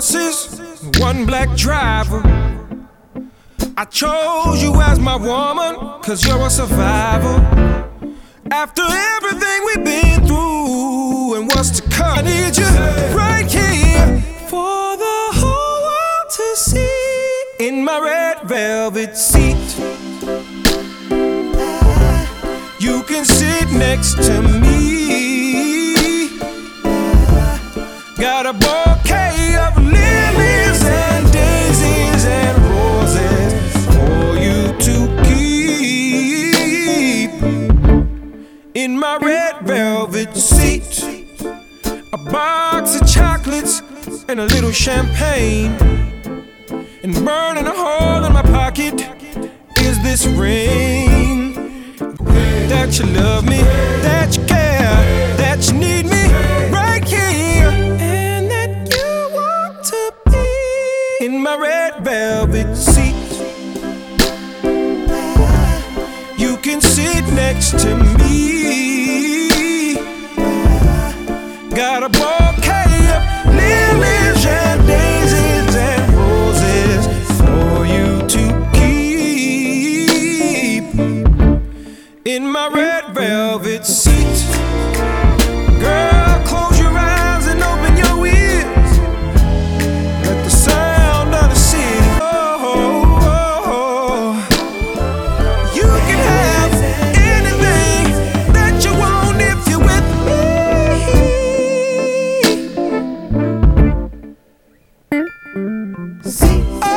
horses, one black driver. I chose you as my woman, cause you're a survivor. After everything we've been through and what's to come, I need you right here for the whole world to see. In my red velvet seat, you can sit next to me. Got a bouquet of lilies and daisies and roses for you to keep. In my red velvet seat, a box of chocolates and a little champagne. And burning a hole in my pocket is this ring. That you love me, that you care, that you need me right here, and that you want to be in my red velvet seat. You can sit next to me. Got a bouquet of lilies and daisies and roses for you to keep. In my red velvet seat, girl, close your eyes and open your ears. Let the sound of the city. You can have anything that you want if you're with me. See?